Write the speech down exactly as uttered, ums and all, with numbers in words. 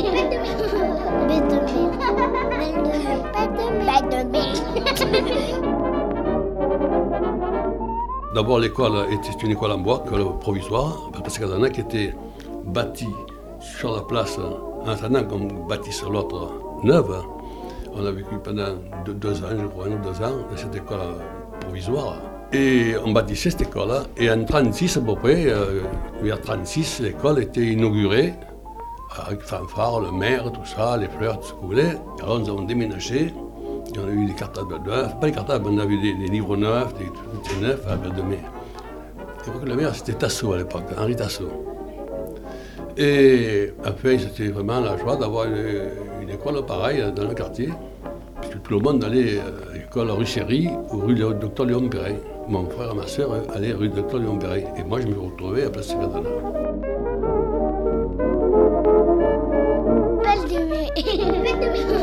D'abord, l'école était une école en bois, école provisoire, parce qu'il y en a qui étaient bâtis sur la place en attendant qu'on bâtisse l'autre neuve. On a vécu pendant deux, deux ans, je crois, un ou deux ans, dans cette école provisoire. Et on bâtissait cette école-là. Et en trente-six, à peu près, euh, vers trente-six, l'école était inaugurée, avec fanfare, le maire, tout ça, les fleurs, tout ce que vous voulez. Alors nous avons déménagé. Et on a eu des cartables neufs, pas des cartables, on a eu des, des livres neufs, des trucs neufs à Belle-de-Mai. Je crois que le maire, c'était Tassot à l'époque, Henri Tassot. Et enfin, c'était vraiment la joie d'avoir une, une école pareille dans le quartier, puisque tout le monde allait à l'école rue Chéry ou rue Docteur Léon Perrin. Mon frère et ma soeur allaient rue Docteur Léon Perrin, et moi je me retrouvais à Place Cerdana. Belle-de-Mai.